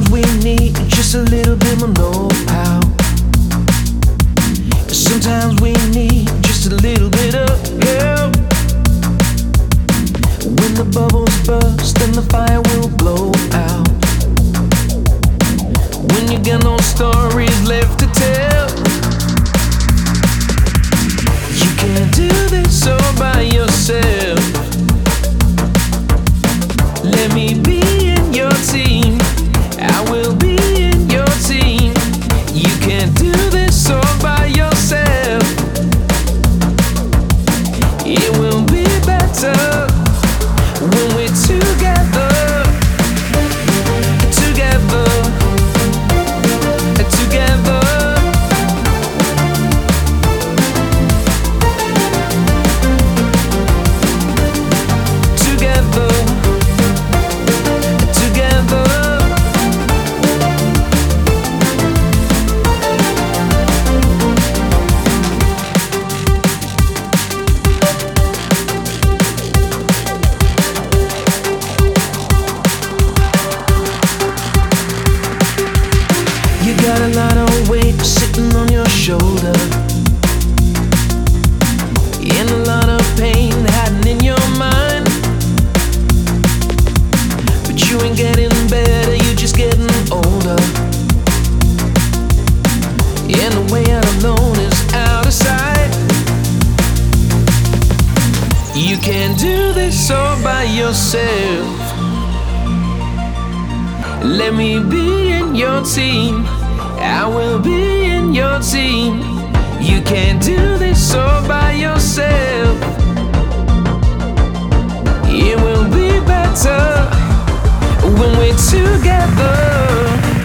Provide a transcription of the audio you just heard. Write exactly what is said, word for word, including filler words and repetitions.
Sometimes we need just a little bit more know-how. Sometimes we need just a little bit of help. When the bubbles burst, then the fire will blow out. When you got no stories left to tell, you can't do this all by yourself. Let me be in your team, I will be in your team. You can't do this all by yourself. It will be better when we're together, together, together. Together, together. You got a lot of weight sitting on your shoulder, and a lot of pain hiding in your mind. But you ain't getting better, you're just getting older. And the way out alone is out of sight. You can't do this all by yourself. Let me be in your team, I will be in your team. You can't do this all by yourself. It will be better when we're together.